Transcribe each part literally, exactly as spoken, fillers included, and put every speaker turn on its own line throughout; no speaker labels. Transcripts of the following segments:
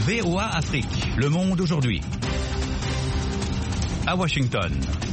V O A Afrique, Le Monde aujourd'hui. À Washington.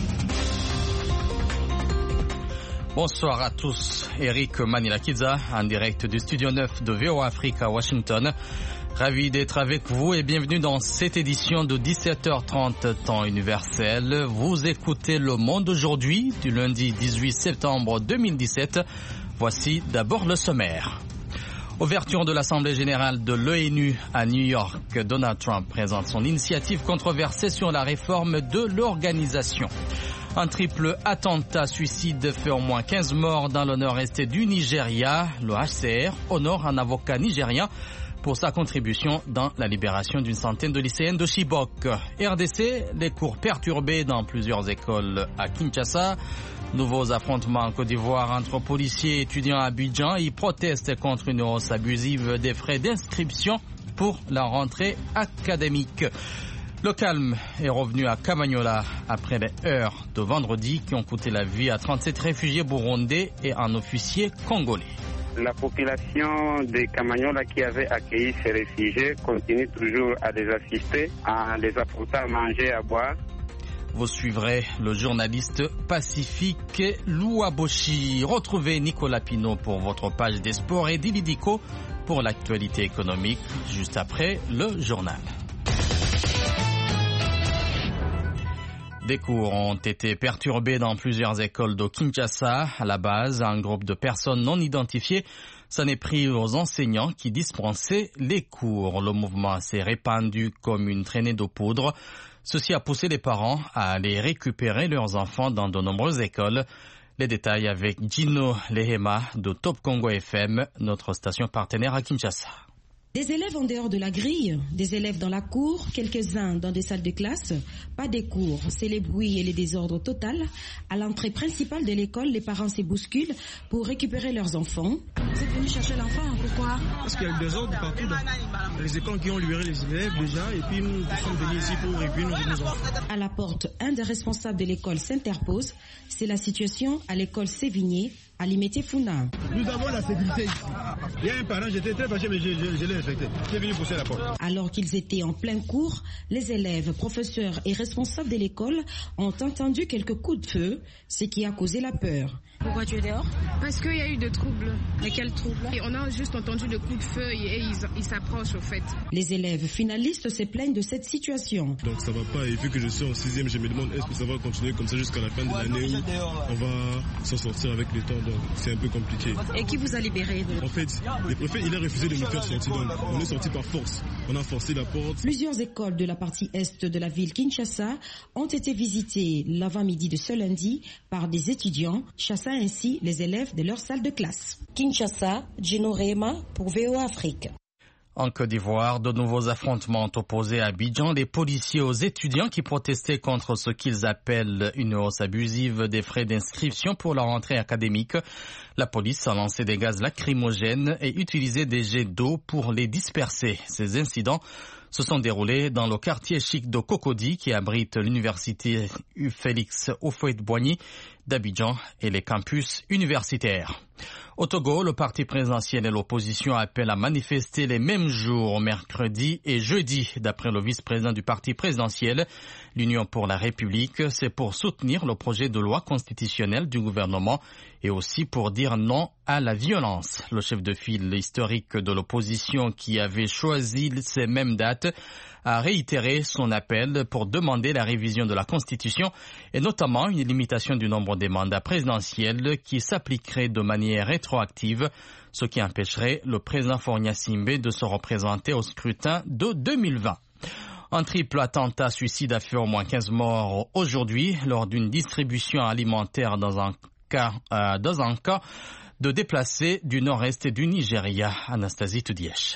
Bonsoir à tous, Eric Manilakiza, en direct du studio neuf de V O A Afrique à Washington. Ravi d'être avec vous et bienvenue dans cette édition de dix-sept heures trente temps universel. Vous écoutez Le Monde aujourd'hui du lundi dix-huit septembre deux mille dix-sept. Voici d'abord le sommaire. Ouverture de l'Assemblée générale de l'ONU à New York, Donald Trump présente son initiative controversée sur la réforme de l'organisation. Un triple attentat suicide fait au moins quinze morts dans le nord-est du Nigeria. Le H C R honore un avocat nigérien pour sa contribution dans la libération d'une centaine de lycéennes de Chibok. R D C, les cours perturbés dans plusieurs écoles à Kinshasa. Nouveaux affrontements en Côte d'Ivoire entre policiers et étudiants à Abidjan. Ils protestent contre une hausse abusive des frais d'inscription pour la rentrée académique. Le calme est revenu à Kamanyola après les heures de vendredi qui ont coûté la vie à trente-sept réfugiés burundais et un officier congolais.
La population de Kamanyola qui avait accueilli ces réfugiés continue toujours à les assister, à les apporter à manger, à boire.
Vous suivrez le journaliste Pacifique Louaboshi. Retrouvez Nicolas Pinault pour votre page des sports et Dilidico pour l'actualité économique juste après le journal. Des cours ont été perturbés dans plusieurs écoles de Kinshasa. À la base, un groupe de personnes non identifiées s'en est pris aux enseignants qui dispensaient les cours. Le mouvement s'est répandu comme une traînée de poudre. Ceci a poussé les parents à aller récupérer leurs enfants dans de nombreuses écoles. Les détails avec Gino Lehema de Top Congo F M, notre station partenaire à Kinshasa.
Des élèves en dehors de la grille, des élèves dans la cour, quelques-uns dans des salles de classe, pas des cours, c'est les bruits et les désordres total. À l'entrée principale de l'école, les parents se bousculent pour récupérer leurs enfants. Vous êtes venu chercher l'enfant, pourquoi?
Parce qu'il y a le désordre partout dans les écoles qui ont libéré les élèves déjà, et puis nous sommes venus ici pour récupérer nos enfants.
À la porte, un des responsables de l'école s'interpose. C'est la situation à l'école Sévigné, à Limete-Funa.
Nous avons la sécurité ici. Il y a un parent, j'étais très fâché, mais je, je, je l'ai respecté. Je suis venu pousser la porte.
Alors qu'ils étaient en plein cours, les élèves, professeurs et responsables de l'école ont entendu quelques coups de feu, ce qui a causé la peur.
Pourquoi tu es dehors? Parce qu'il y a eu des troubles. Mais quels troubles? Et on a juste entendu le coup de feu et ils ils s'approchent au fait.
Les élèves finalistes se plaignent de cette situation.
Donc ça va pas, et vu que je suis en sixième, je me demande est-ce que ça va continuer comme ça jusqu'à la fin de l'année où on va s'en sortir avec le temps, donc c'est un peu compliqué.
Et qui vous a libéré?
En fait, le préfet il a refusé de nous faire sortir, donc on est sorti par force. On a forcé la porte.
Plusieurs écoles de la partie est de la ville Kinshasa ont été visitées l'avant-midi de ce lundi par des étudiants, chassant ainsi les élèves de leur salle de classe. Kinshasa, Gino Rema pour V O A Afrique.
En Côte d'Ivoire, de nouveaux affrontements ont opposé à Abidjan les policiers aux étudiants qui protestaient contre ce qu'ils appellent une hausse abusive des frais d'inscription pour leur rentrée académique. La police a lancé des gaz lacrymogènes et utilisé des jets d'eau pour les disperser. Ces incidents se sont déroulés dans le quartier chic de Cocody qui abrite l'université Félix Houphouët-Boigny d'Abidjan et les campus universitaires. Au Togo, le parti présidentiel et l'opposition appellent à manifester les mêmes jours, mercredi et jeudi. D'après le vice-président du parti présidentiel, l'Union pour la République, c'est pour soutenir le projet de loi constitutionnelle du gouvernement et aussi pour dire non à la violence. Le chef de file historique de l'opposition qui avait choisi ces mêmes dates a réitéré son appel pour demander la révision de la Constitution et notamment une limitation du nombre des mandats présidentiels qui s'appliquerait de manière rétroactive, ce qui empêcherait le président Faure Gnassingbe de se représenter au scrutin de deux mille vingt. Un triple attentat suicide a fait au moins quinze morts aujourd'hui lors d'une distribution alimentaire dans un cas, euh, dans un cas de déplacés du nord-est du Nigeria. Anastasie Toudiesh.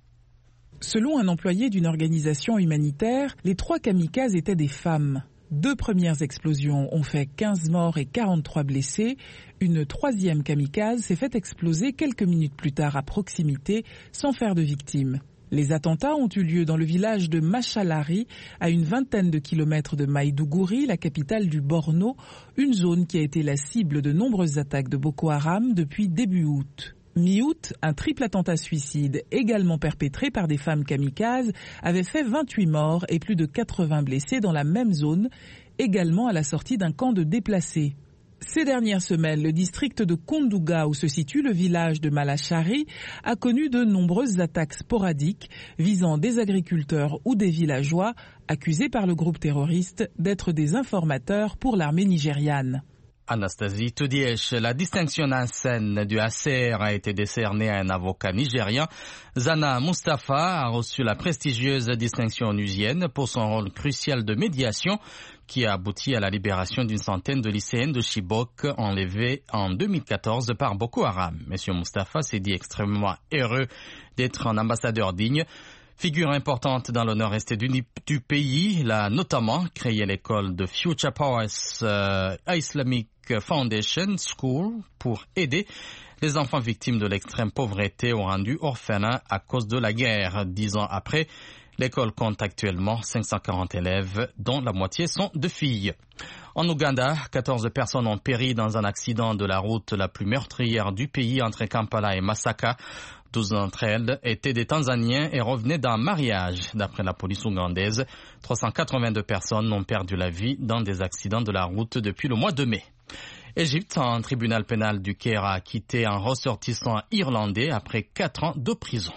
Selon un employé d'une organisation humanitaire, les trois kamikazes étaient des femmes. Deux premières explosions ont fait quinze morts et quarante-trois blessés. Une troisième kamikaze s'est fait exploser quelques minutes plus tard à proximité, sans faire de victimes. Les attentats ont eu lieu dans le village de Machalari, à une vingtaine de kilomètres de Maïdougouri, la capitale du Borno, une zone qui a été la cible de nombreuses attaques de Boko Haram depuis début août. Mi-août, un triple attentat suicide, également perpétré par des femmes kamikazes, avait fait vingt-huit morts et plus de quatre-vingts blessés dans la même zone, également à la sortie d'un camp de déplacés. Ces dernières semaines, le district de Kondouga, où se situe le village de Malachari, a connu de nombreuses attaques sporadiques visant des agriculteurs ou des villageois accusés par le groupe terroriste d'être des informateurs pour l'armée nigériane.
Anastasie Toudièche, la distinction Nansen du Acer a été décernée à un avocat nigérien. Zana Mustafa a reçu la prestigieuse distinction onusienne pour son rôle crucial de médiation qui a abouti à la libération d'une centaine de lycéennes de Chibok enlevées en deux mille quatorze par Boko Haram. Monsieur Mustafa s'est dit extrêmement heureux d'être un ambassadeur digne. Figure importante dans le nord-est du, du pays, il a notamment créé l'école de Future Powers euh, Islamic Foundation School pour aider les enfants victimes de l'extrême pauvreté ou rendus orphelins à cause de la guerre. Dix ans après, l'école compte actuellement cinq cent quarante élèves, dont la moitié sont de filles. En Ouganda, quatorze personnes ont péri dans un accident de la route la plus meurtrière du pays entre Kampala et Masaka. douze d'entre elles étaient des Tanzaniens et revenaient d'un mariage. D'après la police ougandaise, trois cent quatre-vingt-deux personnes ont perdu la vie dans des accidents de la route depuis le mois de mai. Égypte, un tribunal pénal du Caire a acquitté un ressortissant irlandais après quatre ans de prison.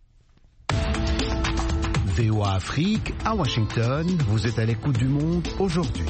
V O A Afrique, à Washington, vous êtes à l'écoute du monde aujourd'hui.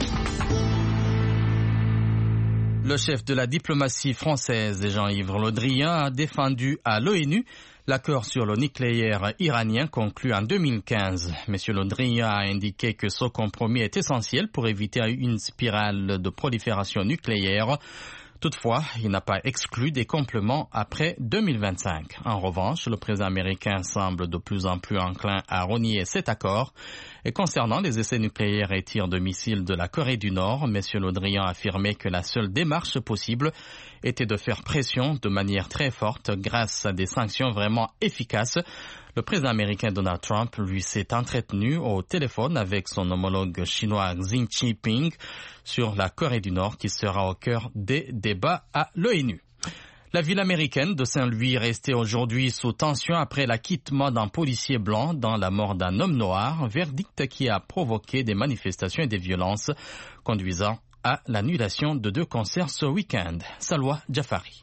Le chef de la diplomatie française, Jean-Yves Le Drian, a défendu à l'ONU l'accord sur le nucléaire iranien conclu en deux mille quinze. Monsieur Le Drian a indiqué que ce compromis est essentiel pour éviter une spirale de prolifération nucléaire. Toutefois, il n'a pas exclu des compléments après deux mille vingt-cinq. En revanche, le président américain semble de plus en plus enclin à renier cet accord. Et concernant les essais nucléaires et tirs de missiles de la Corée du Nord, M. Le Drian a affirmé que la seule démarche possible était de faire pression de manière très forte grâce à des sanctions vraiment efficaces. Le président américain Donald Trump, lui, s'est entretenu au téléphone avec son homologue chinois Xi Jinping sur la Corée du Nord qui sera au cœur des débats à l'ONU. La ville américaine de Saint-Louis est restée aujourd'hui sous tension après l'acquittement d'un policier blanc dans la mort d'un homme noir, verdict qui a provoqué des manifestations et des violences conduisant à l'annulation de deux concerts ce week-end. Salwa Jafari.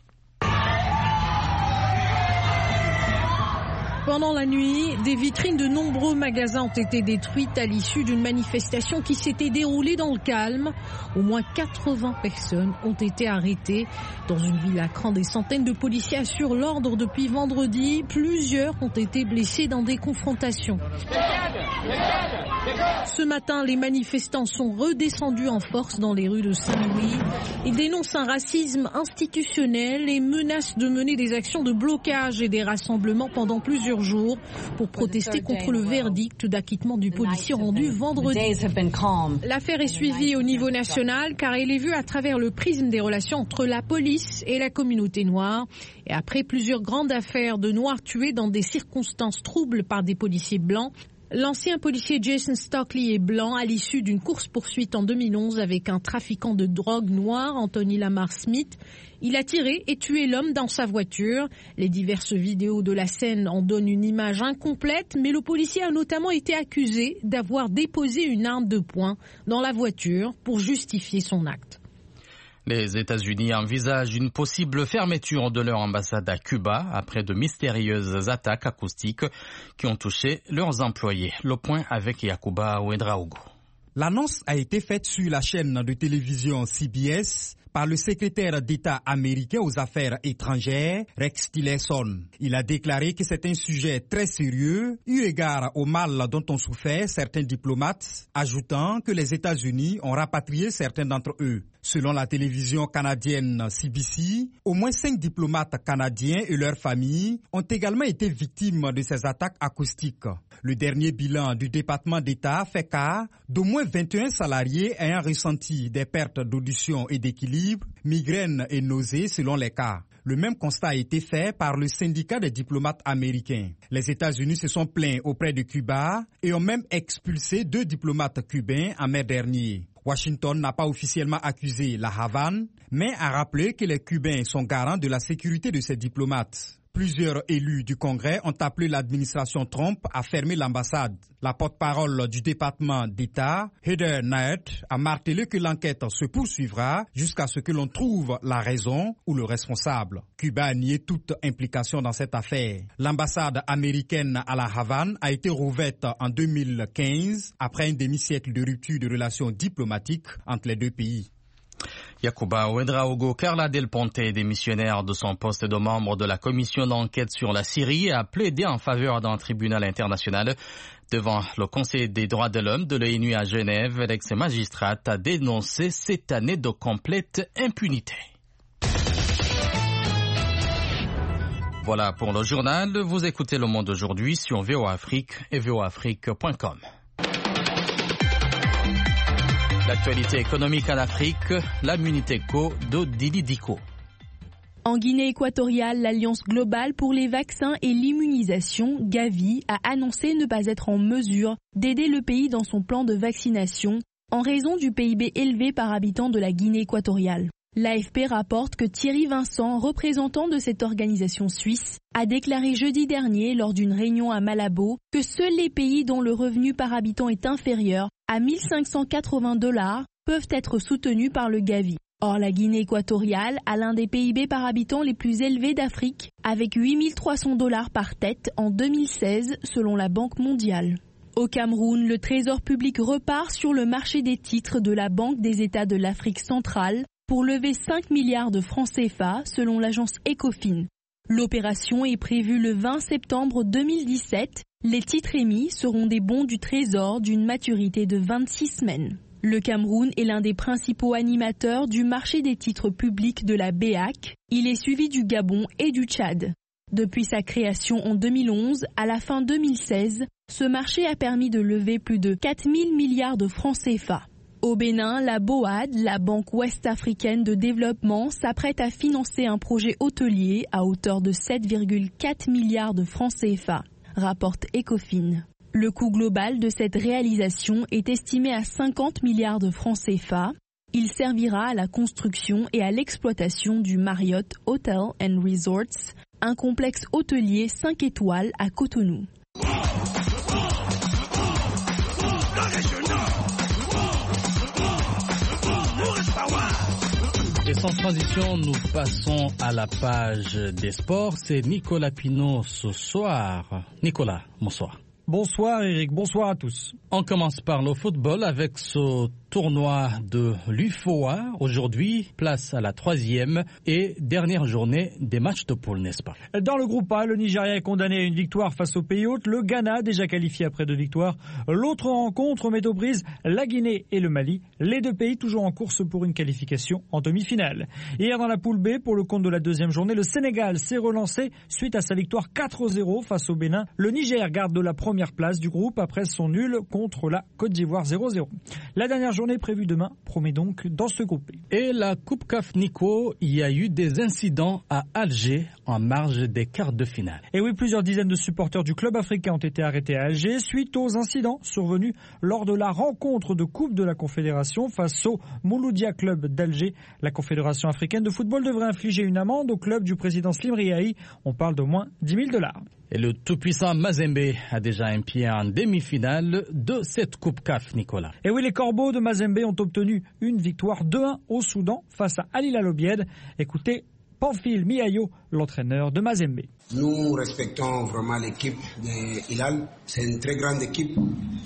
Pendant la nuit, des vitrines de nombreux magasins ont été détruites à l'issue d'une manifestation qui s'était déroulée dans le calme. Au moins quatre-vingts personnes ont été arrêtées. Dans une ville à Cran, des centaines de policiers assurent l'ordre depuis vendredi. Plusieurs ont été blessés dans des confrontations. Ce matin, les manifestants sont redescendus en force dans les rues de Saint-Louis. Ils dénoncent un racisme institutionnel et menacent de mener des actions de blocage et des rassemblements pendant plusieurs jours pour protester contre le verdict d'acquittement du policier rendu vendredi. L'affaire est suivie au niveau national car elle est vue à travers le prisme des relations entre la police et la communauté noire. Et après plusieurs grandes affaires de noirs tués dans des circonstances troubles par des policiers blancs, l'ancien policier Jason Stockley est blanc à l'issue d'une course-poursuite en deux mille onze avec un trafiquant de drogue noir, Anthony Lamar Smith. Il a tiré et tué l'homme dans sa voiture. Les diverses vidéos de la scène en donnent une image incomplète, mais le policier a notamment été accusé d'avoir déposé une arme de poing dans la voiture pour justifier son acte.
Les États-Unis envisagent une possible fermeture de leur ambassade à Cuba après de mystérieuses attaques acoustiques qui ont touché leurs employés. Le point avec Yacouba Ouedraogo.
L'annonce a été faite sur la chaîne de télévision C B S par le secrétaire d'État américain aux affaires étrangères, Rex Tillerson. Il a déclaré que c'est un sujet très sérieux, eu égard au mal dont ont souffert certains diplomates, ajoutant que les États-Unis ont rapatrié certains d'entre eux. Selon la télévision canadienne C B C, au moins cinq diplomates canadiens et leurs familles ont également été victimes de ces attaques acoustiques. Le dernier bilan du département d'État fait cas d'au moins vingt et un salariés ayant ressenti des pertes d'audition et d'équilibre, migraines et nausées selon les cas. Le même constat a été fait par le syndicat des diplomates américains. Les États-Unis se sont plaints auprès de Cuba et ont même expulsé deux diplomates cubains en mai dernier. Washington n'a pas officiellement accusé la Havane, mais a rappelé que les Cubains sont garants de la sécurité de ses diplomates. Plusieurs élus du Congrès ont appelé l'administration Trump à fermer l'ambassade. La porte-parole du département d'État, Heather Nauert, a martelé que l'enquête se poursuivra jusqu'à ce que l'on trouve la raison ou le responsable. Cuba a nié toute implication dans cette affaire. L'ambassade américaine à la Havane a été rouverte en deux mille quinze après un demi-siècle de rupture de relations diplomatiques entre les deux pays.
Yacouba Ouedraogo Carla Del Ponte, démissionnaire de son poste de membre de la commission d'enquête sur la Syrie, a plaidé en faveur d'un tribunal international. Devant le Conseil des droits de l'homme de l'ONU à Genève, l'ex-magistrate a dénoncé cette année de complète impunité. Voilà pour le journal. Vous écoutez Le Monde aujourd'hui sur V O Afrique et v o afrique point com. L'actualité économique en Afrique, la Muniteco de Didi Diko.
En Guinée équatoriale, l'Alliance globale pour les vaccins et l'immunisation, Gavi, a annoncé ne pas être en mesure d'aider le pays dans son plan de vaccination en raison du P I B élevé par habitant de la Guinée équatoriale. L'A F P rapporte que Thierry Vincent, représentant de cette organisation suisse, a déclaré jeudi dernier lors d'une réunion à Malabo que seuls les pays dont le revenu par habitant est inférieur à mille cinq cent quatre-vingts dollars peuvent être soutenus par le Gavi. Or, la Guinée équatoriale a l'un des P I B par habitant les plus élevés d'Afrique, avec huit mille trois cents dollars par tête en deux mille seize, selon la Banque mondiale. Au Cameroun, le Trésor public repart sur le marché des titres de la Banque des États de l'Afrique centrale pour lever cinq milliards de francs C F A, selon l'agence Ecofin. L'opération est prévue le vingt septembre deux mille dix-sept. Les titres émis seront des bons du Trésor d'une maturité de vingt-six semaines. Le Cameroun est l'un des principaux animateurs du marché des titres publics de la B A C. Il est suivi du Gabon et du Tchad. Depuis sa création en deux mille onze, à la fin deux mille seize, ce marché a permis de lever plus de quatre mille milliards de francs C F A. Au Bénin, la B O A D, la Banque ouest-africaine de développement, s'apprête à financer un projet hôtelier à hauteur de sept virgule quatre milliards de francs C F A, rapporte Ecofin. Le coût global de cette réalisation est estimé à cinquante milliards de francs C F A. Il servira à la construction et à l'exploitation du Marriott Hotel and Resorts, un complexe hôtelier cinq étoiles à Cotonou.
Et sans transition, nous passons à la page des sports. C'est Nicolas Pinault ce soir. Nicolas, bonsoir.
Bonsoir Eric, bonsoir à tous.
On commence par le football avec ce tournoi de l'U F O A. Aujourd'hui, place à la troisième et dernière journée des matchs de poule, n'est-ce pas?
Dans le groupe A, le Nigeria est condamné à une victoire face au pays hôte. Le Ghana, déjà qualifié après deux victoires. L'autre rencontre met aux prises la Guinée et le Mali. Les deux pays toujours en course pour une qualification en demi-finale. Hier dans la poule B, pour le compte de la deuxième journée, le Sénégal s'est relancé suite à sa victoire quatre zéro face au Bénin. Le Niger garde de la première place du groupe après son nul contre la Côte d'Ivoire zéro zéro. La dernière journée prévue demain promet donc dans ce groupe.
Et la Coupe C A F Nico, il y a eu des incidents à Alger en marge des quarts de finale.
Et oui, plusieurs dizaines de supporters du club africain ont été arrêtés à Alger suite aux incidents survenus lors de la rencontre de Coupe de la Confédération face au Mouloudia Club d'Alger. La Confédération africaine de football devrait infliger une amende au club du président Slim Riahi. On parle d'au moins dix mille dollars.
Et le tout-puissant Mazembe a déjà un pied en demi-finale de cette Coupe C A F, Nicolas.
Et oui, les Corbeaux de Mazembe ont obtenu une victoire deux un au Soudan face à Al Hilal Obied. Écoutez Pamphile Miayo, l'entraîneur de Mazembe.
Nous respectons vraiment l'équipe de Hilal. C'est une très grande équipe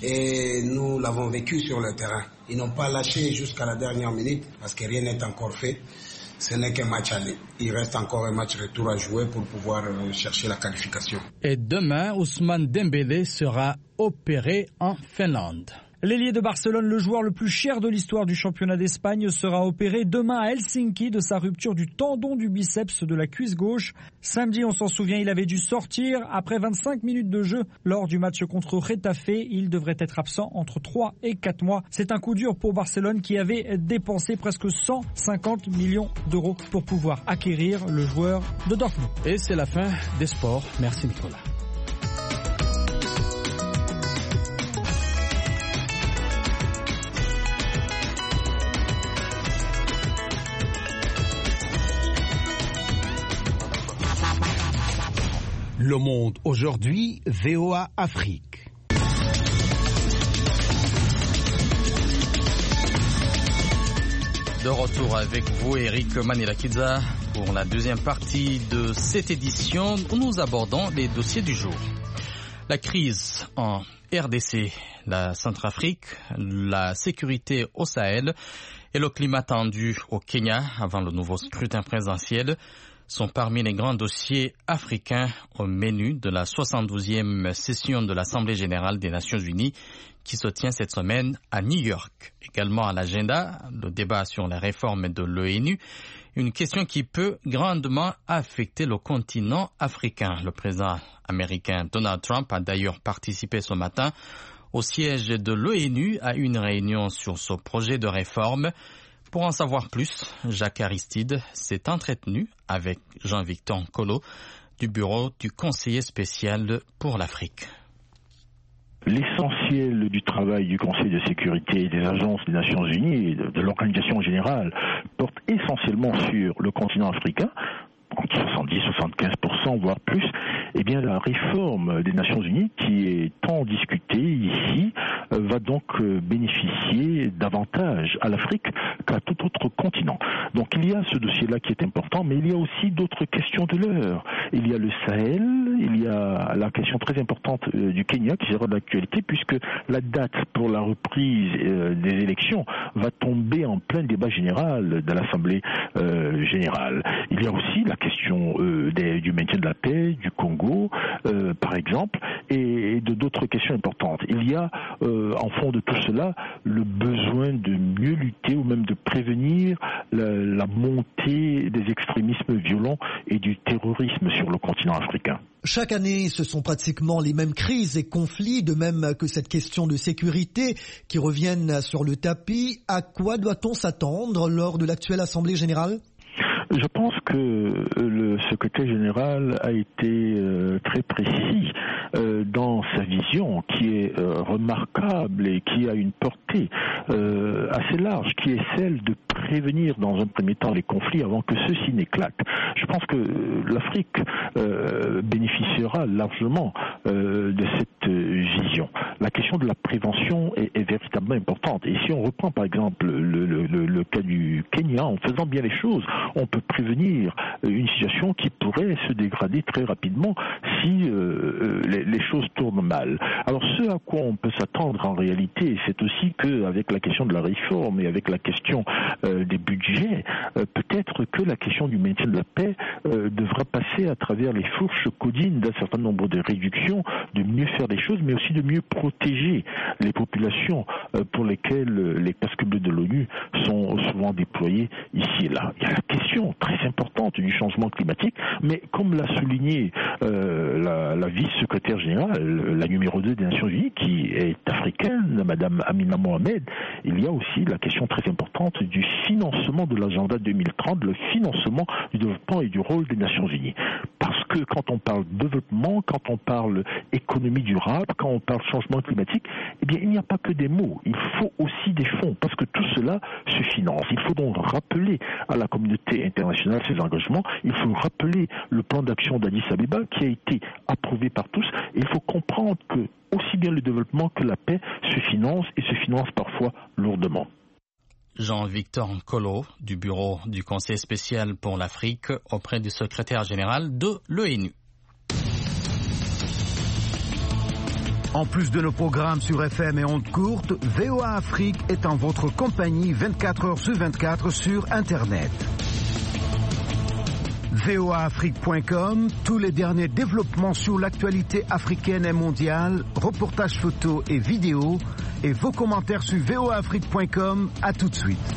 et nous l'avons vécu sur le terrain. Ils n'ont pas lâché jusqu'à la dernière minute parce que rien n'est encore fait. Ce n'est qu'un match aller. Il reste encore un match retour à jouer pour pouvoir chercher la qualification.
Et demain, Ousmane Dembélé sera opéré en Finlande.
L'ailier de Barcelone, le joueur le plus cher de l'histoire du championnat d'Espagne, sera opéré demain à Helsinki de sa rupture du tendon du biceps de la cuisse gauche. Samedi, on s'en souvient, il avait dû sortir après vingt-cinq minutes de jeu lors du match contre Getafe. Il devrait être absent entre trois et quatre mois. C'est un coup dur pour Barcelone qui avait dépensé presque cent cinquante millions d'euros pour pouvoir acquérir le joueur de Dortmund.
Et c'est la fin des sports. Merci Nicolas.
Le Monde aujourd'hui, V O A Afrique.
De retour avec vous, Eric Manilakidza, pour la deuxième partie de cette édition où nous abordons les dossiers du jour. La crise en R D C, la Centrafrique, la sécurité au Sahel et le climat tendu au Kenya avant le nouveau scrutin présidentiel sont parmi les grands dossiers africains au menu de la soixante-douzième session de l'Assemblée générale des Nations unies qui se tient cette semaine à New York. Également à l'agenda, le débat sur la réforme de l'ONU, une question qui peut grandement affecter le continent africain. Le président américain Donald Trump a d'ailleurs participé ce matin au siège de l'ONU à une réunion sur ce projet de réforme. Pour en savoir plus, Jacques Aristide s'est entretenu avec Jean-Victor Nkolo du bureau du conseiller spécial pour l'Afrique.
L'essentiel du travail du Conseil de sécurité et des agences des Nations Unies et de, de l'organisation générale porte essentiellement sur le continent africain, entre soixante-dix à soixante-quinze pour cent voire plus. Eh bien, la réforme des Nations Unies, qui est tant discutée ici, euh, va donc euh, bénéficier davantage à l'Afrique qu'à tout autre continent. Donc il y a ce dossier-là qui est important, mais il y a aussi d'autres questions de l'heure. Il y a le Sahel, il y a la question très importante euh, du Kenya qui sera d'actualité, puisque la date pour la reprise euh, des élections va tomber en plein débat général de l'Assemblée euh, générale. Il y a aussi la question euh, des, du maintien de la paix, du Congo, euh, par exemple, et, et de d'autres questions importantes. Il y a, euh, en fond de tout cela, le besoin de mieux lutter ou même de prévenir la, la montée des extrémismes violents et du terrorisme sur le continent africain.
Chaque année, ce sont pratiquement les mêmes crises et conflits, de même que cette question de sécurité qui reviennent sur le tapis. À quoi doit-on s'attendre lors de l'actuelle Assemblée générale ?
Je pense que le secrétaire général a été euh, très précis euh, dans sa vision, qui est euh, remarquable et qui a une portée euh, assez large, qui est celle de prévenir dans un premier temps les conflits avant que ceux-ci n'éclatent. Je pense que l'Afrique euh, bénéficiera largement euh, de cette vision. La question de la prévention est, est véritablement importante. Et si on reprend par exemple le, le, le, le cas du Kenya, en faisant bien les choses, on peut prévenir une situation qui pourrait se dégrader très rapidement si euh, les, les choses tournent mal. Alors ce à quoi on peut s'attendre en réalité, c'est aussi qu'avec la question de la réforme et avec la question euh, des budgets, euh, peut-être que la question du maintien de la paix euh, devra passer à travers les fourches codines d'un certain nombre de réductions, de mieux faire des choses, mais aussi de mieux protéger les populations euh, pour lesquelles les casques bleus de l'ONU sont souvent déployés ici et là. Il y a la question très importante du changement climatique, mais comme l'a souligné euh, la, la vice-secrétaire générale, la numéro deux des Nations Unies, qui est africaine, Madame Amina Mohamed, il y a aussi la question très importante du financement de l'agenda deux mille trente, le financement du développement et du rôle des Nations Unies. Parce que quand on parle développement, quand on parle économie durable, quand on parle changement climatique, eh bien il n'y a pas que des mots, il faut aussi des fonds, parce que tout cela se finance. Il faut donc rappeler à la communauté internationale ses engagements, il faut rappeler le plan d'action d'Addis Abeba qui a été approuvé par tous, et il faut comprendre que aussi bien le développement que la paix se financent et se financent parfois lourdement.
Jean-Victor Nkolo du bureau du Conseil spécial pour l'Afrique auprès du secrétaire général de l'ONU.
En plus de nos programmes sur F M et ondes courtes, V O A Afrique est en votre compagnie vingt-quatre heures sur vingt-quatre sur Internet. V O A Afrique point com, tous les derniers développements sur l'actualité africaine et mondiale, reportages photos et vidéos, et vos commentaires sur V O A Afrique point com. À tout de suite.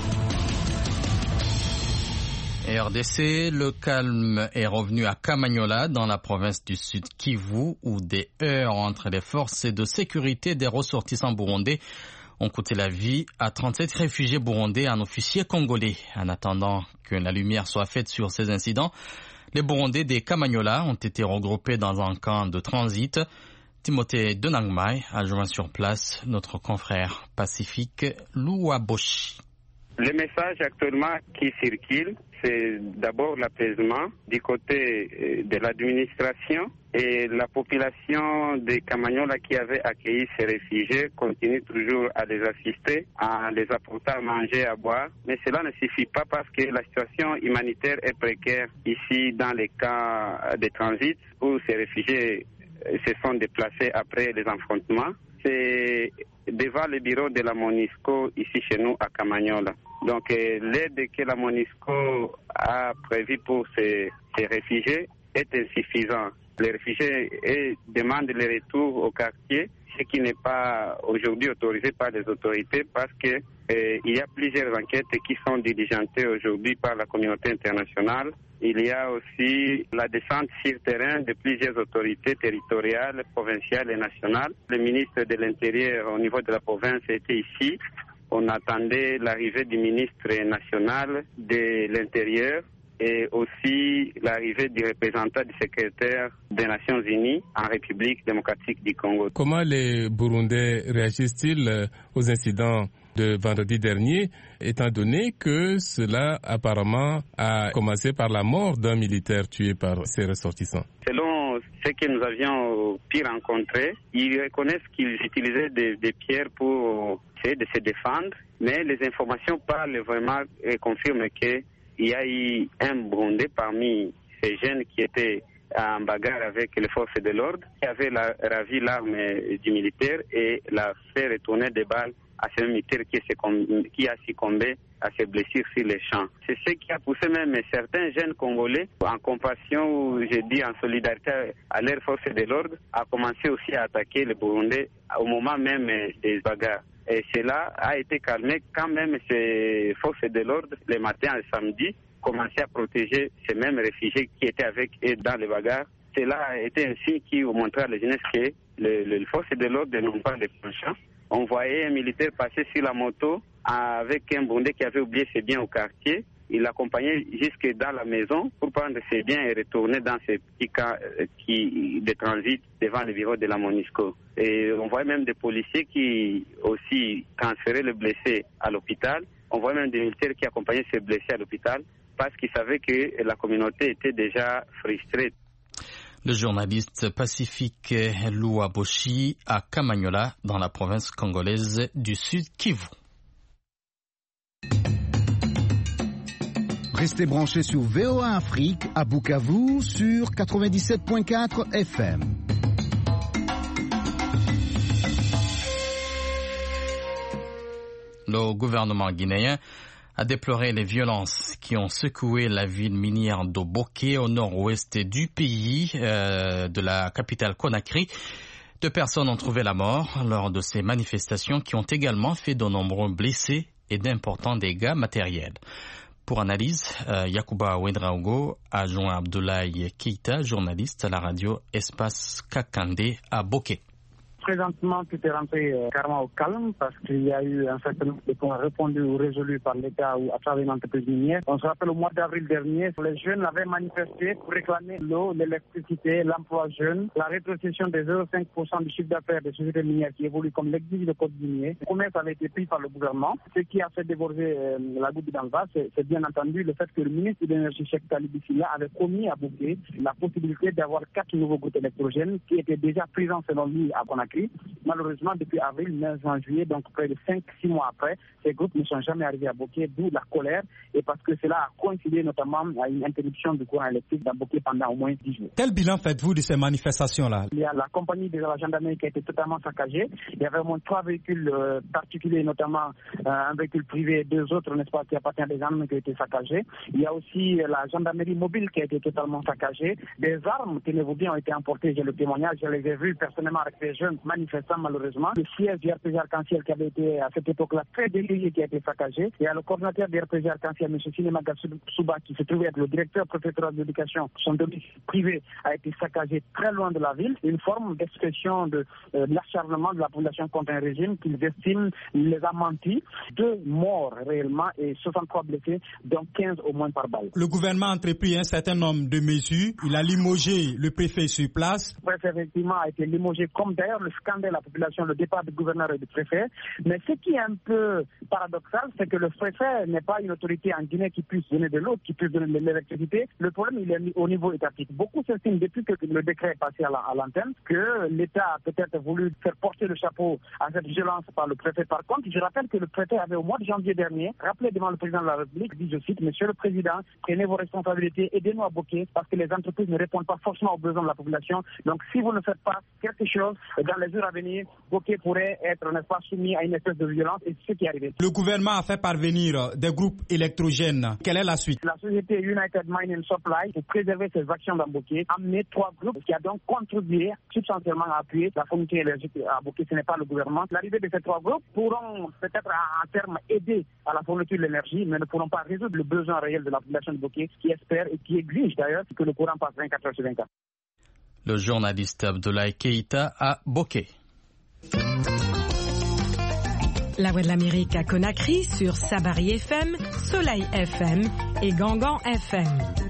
R D C, le calme est revenu à Kamanyola, dans la province du Sud Kivu, où des heurts entre les forces de sécurité des ressortissants burundais ont coûté la vie à trente-sept réfugiés burundais et un officier congolais. En attendant que la lumière soit faite sur ces incidents, les Burundais des Kamanyola ont été regroupés dans un camp de transit. Timothée Denangmai a joint sur place notre confrère pacifique Louaboshi.
Le message actuellement qui circule, c'est d'abord l'apaisement du côté de l'administration et la population de Kamanyola qui avait accueilli ces réfugiés continue toujours à les assister, à les apporter à manger, à boire. Mais cela ne suffit pas parce que la situation humanitaire est précaire ici dans les camps de transit où ces réfugiés se sont déplacés après les affrontements. C'est devant le bureau de la MONUSCO ici chez nous à Kamanyola. Donc euh, l'aide que la MONUSCO a prévue pour ces, ces réfugiés est insuffisante. Les réfugiés eh, demandent le retour au quartier, ce qui n'est pas aujourd'hui autorisé par les autorités parce que eh, il y a plusieurs enquêtes qui sont diligentées aujourd'hui par la communauté internationale. Il y a aussi la descente sur terrain de plusieurs autorités territoriales, provinciales et nationales. Le ministre de l'Intérieur au niveau de la province était ici. On attendait l'arrivée du ministre national de l'Intérieur et aussi l'arrivée du représentant du secrétaire des Nations Unies en République démocratique du Congo.
Comment les Burundais réagissent-ils aux incidents de vendredi dernier, étant donné que cela apparemment a commencé par la mort d'un militaire tué par ses ressortissants?
Selon ce que nous avions pu rencontrer, ils reconnaissent qu'ils utilisaient des, des pierres pour essayer de se défendre, mais les informations parlent vraiment et confirment qu'il y a eu un Burundais parmi ces jeunes qui étaient en bagarre avec les forces de l'ordre, qui avait la, ravi l'arme du militaire et l'a fait retourner des balles à ce militaire qui, qui a succombé à ses blessures sur les champs. C'est ce qui a poussé même certains jeunes Congolais, en compassion ou je dis en solidarité à leurs forces de l'ordre, à commencer aussi à attaquer les Burundais au moment même des bagarres. Et cela a été calmé quand même ces forces de l'ordre, le matin et samedi, commençaient à protéger ces mêmes réfugiés qui étaient avec eux dans les bagarres. Cela a été un signe qui montrait à la jeunesse que les, les forces de l'ordre n'ont pas de penchant. On voyait un militaire passer sur la moto avec un Burundais qui avait oublié ses biens au quartier. Il l'accompagnait jusque dans la maison pour prendre ses biens et retourner dans ces petits cas qui, de transit devant le bureau de la MONUSCO. Et on voit même des policiers qui aussi transféraient les blessés à l'hôpital. On voit même des militaires qui accompagnaient ces blessés à l'hôpital parce qu'ils savaient que la communauté était déjà frustrée.
Le journaliste Pacifique Louaboshi à Kamanyola, dans la province congolaise du Sud Kivu.
Restez branchés sur V O A Afrique à Bukavu sur quatre-vingt-dix-sept virgule quatre F M.
Le gouvernement guinéen a déploré les violences qui ont secoué la ville minière d'Oboké au nord-ouest du pays, euh, de la capitale Conakry. Deux personnes ont trouvé la mort lors de ces manifestations qui ont également fait de nombreux blessés et d'importants dégâts matériels. Pour analyse, euh, Yacouba Ouedraogo a joint Abdoulaye Keita, journaliste à la radio Espace Kakandé à Boké.
Présentement, tout est rentré euh, carrément au calme parce qu'il y a eu un certain nombre de points répondus ou résolus par l'État ou à travers une entreprise minière. On se rappelle au mois d'avril dernier, les jeunes avaient manifesté pour réclamer l'eau, l'électricité, l'emploi jeune, la rétrocession des zéro virgule cinq pour cent du chiffre d'affaires des sociétés minières qui évoluent comme l'exige le code minier. Le commerce avait été pris par le gouvernement. Ce qui a fait déborder euh, la goutte dans le vase, c'est, c'est bien entendu le fait que le ministre de l'Énergie, Cheikh Talibou Silla, avait promis à Boké la possibilité d'avoir quatre nouveaux groupes électrogènes qui étaient déjà présents selon lui à Conakry. Malheureusement, depuis avril, mai, juin, juillet, donc près de cinq six mois après, ces groupes ne sont jamais arrivés à Boké, d'où la colère, et parce que cela a coïncidé notamment à une interruption du courant électrique dans Boké pendant au moins dix jours.
Quel bilan faites-vous de ces manifestations-là?
Il y a la compagnie de la gendarmerie qui a été totalement saccagée. Il y avait au moins trois véhicules euh, particuliers, notamment euh, un véhicule privé et deux autres, n'est-ce pas, qui appartiennent à des armes qui ont été saccagées. Il y a aussi euh, la gendarmerie mobile qui a été totalement saccagée. Des armes, tenez-vous bien, ont été emportées, j'ai le témoignage, je les ai vus personnellement avec des jeunes manifestants. Malheureusement, le siège du R P G Arc-en-Ciel qui avait été à cette époque-là très décrié qui a été saccagé. Et à le coordinateur du R P G Arc-en-Ciel, M. Sinemaga Souba, qui se trouvait être le directeur préfectoral de l'éducation, son domicile privé a été saccagé très loin de la ville. Une forme d'expression de, euh, de l'acharnement de la population contre un régime qu'ils estiment les a menti. Deux morts réellement et soixante-trois blessés, dont quinze au moins par balle.
Le gouvernement a entrepris un certain nombre de mesures. Il a limogé le préfet sur place.
Le préfet effectivement a été limogé, comme d'ailleurs le scander la population, le départ du gouverneur et du préfet. Mais ce qui est un peu paradoxal, c'est que le préfet n'est pas une autorité en Guinée qui puisse donner de l'eau, qui puisse donner de l'électricité. Le problème, il est au niveau étatique. Beaucoup s'estiment, depuis que le décret est passé à l'antenne, que l'État a peut-être voulu faire porter le chapeau à cette violence par le préfet. Par contre, je rappelle que le préfet avait au mois de janvier dernier rappelé devant le président de la République, dit, je cite, Monsieur le Président, prenez vos responsabilités, aidez-nous à Boké, parce que les entreprises ne répondent pas forcément aux besoins de la population. Donc, si vous ne faites pas quelque chose, dans les jours à venir, Boké pourrait être, n'est-ce pas, soumis à une espèce de violence, et c'est ce qui est arrivé.
Le gouvernement a fait parvenir des groupes électrogènes. Quelle est la suite?
La société United Mine and Supply, pour préserver ses actions dans Boké, a amené trois groupes qui a donc contribué substantiellement à appuyer la fourniture énergétique à Boké. Ce n'est pas le gouvernement. L'arrivée de ces trois groupes pourront peut-être à, à terme aider à la fourniture de l'énergie, mais ne pourront pas résoudre le besoin réel de la population de Boké, qui espère et qui exige d'ailleurs que le courant passe vingt-quatre heures sur vingt-quatre.
Le journaliste Abdoulaye Keïta à Boké.
La Voix de l'Amérique à Conakry sur Sabari F M, Soleil F M et Gangan F M.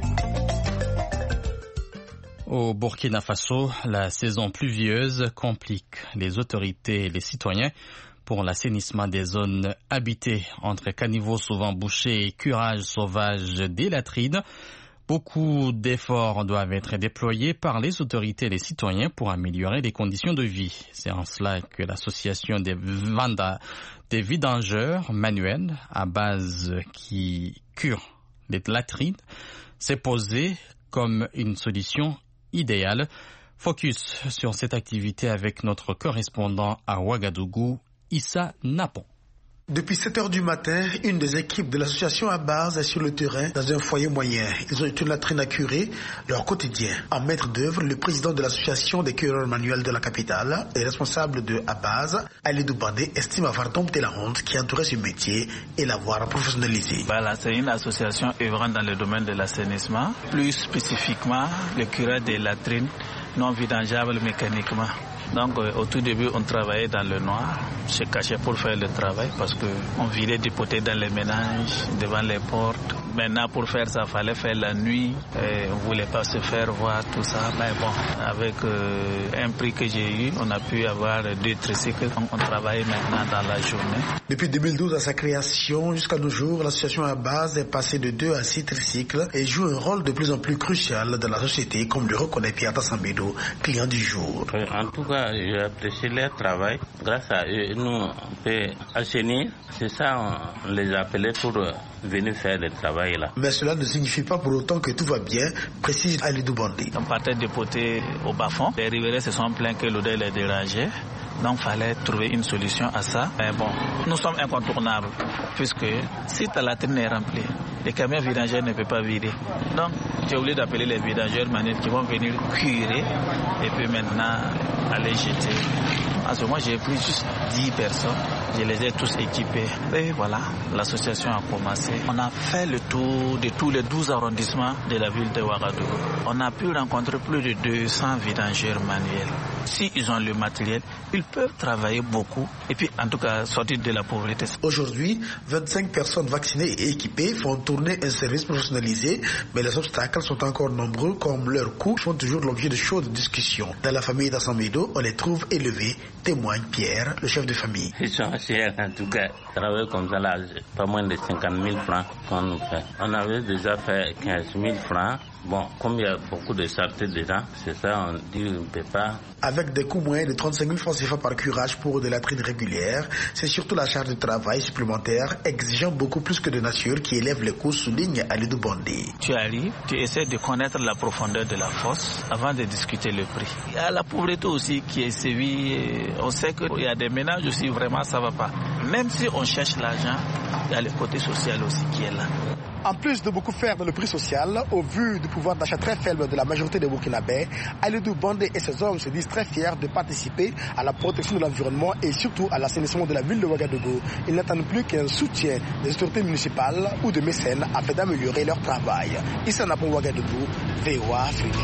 Au Burkina Faso, la saison pluvieuse complique les autorités et les citoyens pour l'assainissement des zones habitées entre caniveaux souvent bouchés et curages sauvages des latrines. Beaucoup d'efforts doivent être déployés par les autorités et les citoyens pour améliorer les conditions de vie. C'est en cela que l'association des, vanda, des vidangeurs manuels à base qui curent les latrines s'est posée comme une solution idéale. Focus sur cette activité avec notre correspondant à Ouagadougou, Issa Napon.
Depuis sept heures du matin, une des équipes de l'association Abaz est sur le terrain dans un foyer moyen. Ils ont une latrine à curer, leur quotidien. En maître d'œuvre, le président de l'association des cureurs manuels de la capitale et responsable de Abaz, Alidou Bandé, estime avoir dompté la honte qui entourait ce métier et l'avoir professionnalisé.
Voilà, c'est une association œuvrant dans le domaine de l'assainissement, plus spécifiquement le curage des latrines non vidangeables mécaniquement. Donc euh, au tout début on travaillait dans le noir, se cachait pour faire le travail parce qu'on virait du poté dans les ménages, devant les portes. Maintenant pour faire ça, il fallait faire la nuit, et on ne voulait pas se faire voir tout ça. Mais bon, avec euh, un prix que j'ai eu, on a pu avoir deux tricycles, donc on travaille maintenant dans la journée.
Depuis deux mille douze à sa création, jusqu'à nos jours, l'association Abaz est passée de deux à six tricycles et joue un rôle de plus en plus crucial dans la société, comme le reconnaît Pierre Tassambedo, client du jour.
En tout cas, j'apprécie leur travail. Grâce à eux, nous, on peut assainir. C'est ça, on les appelait pour venir faire le travail là.
Mais cela ne signifie pas pour autant que tout va bien, précise Alidou Bandé.
On partait de poter au bas-fond. Les riverains se sont plaints que l'odeur les dérangeait. Donc, il fallait trouver une solution à ça. Mais bon, nous sommes incontournables, puisque si ta latrine est remplie, les camions vidangeurs ne peuvent pas vider. Donc, j'ai oublié d'appeler les vidangeurs manuels qui vont venir curer et puis maintenant aller jeter. À ce moment, j'ai pris juste dix personnes. Je les ai tous équipés. Et voilà, l'association a commencé. On a fait le tour de tous les douze arrondissements de la ville de Ouagadougou. On a pu rencontrer plus de deux cents vidangeurs manuels. S'ils ont le matériel, ils peuvent travailler beaucoup et puis en tout cas sortir de la pauvreté.
Aujourd'hui, vingt-cinq personnes vaccinées et équipées font tourner un service professionnalisé, mais les obstacles sont encore nombreux, comme leurs coûts font toujours l'objet de chaudes discussions. Dans la famille d'Assambedo, on les trouve élevés, témoigne Pierre, le chef de famille.
Ils sont chers en tout cas. Travailler comme ça là, pas moins de cinquante mille francs qu'on nous fait. On avait déjà fait quinze mille francs. Bon, comme il y a beaucoup de charretés dedans, c'est ça, on dit on ne peut pas.
Avec des coûts moyens de trente-cinq mille francs C F A par curage pour des latrines régulières, c'est surtout la charge de travail supplémentaire exigeant beaucoup plus que de nature qui élève les coûts, souligne Alidou Bandé.
Tu arrives, tu essaies de connaître la profondeur de la fosse avant de discuter le prix. Il y a la pauvreté aussi qui est sévie. On sait qu'il y a des ménages aussi, vraiment ça ne va pas. Même si on cherche l'argent, il y a le côté social aussi qui est là.
En plus de beaucoup faire dans le prix social, au vu du pouvoir d'achat très faible de la majorité des Burkinabés, Alidou Bandé et ses hommes se disent très fiers de participer à la protection de l'environnement et surtout à l'assainissement de la ville de Ouagadougou. Ils n'attendent plus qu'un soutien des autorités municipales ou de mécènes afin d'améliorer leur travail. Issa Napon, Ouagadougou, V O A Afrique.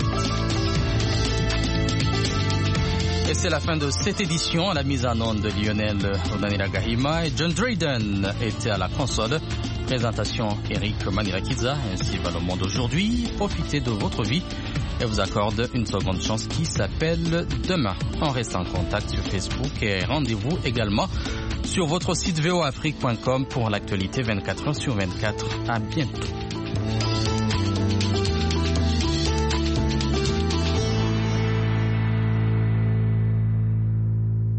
Et c'est la fin de cette édition. À la mise en onde de Lionel Odanira Gahima et John Drayden étaient à la console. Présentation Eric Manirakiza. Ainsi va le monde aujourd'hui. Profitez de votre vie et vous accorde une seconde chance qui s'appelle demain. On reste en contact sur Facebook et rendez-vous également sur votre site v o afrique point com pour l'actualité vingt-quatre heures sur vingt-quatre. À bientôt.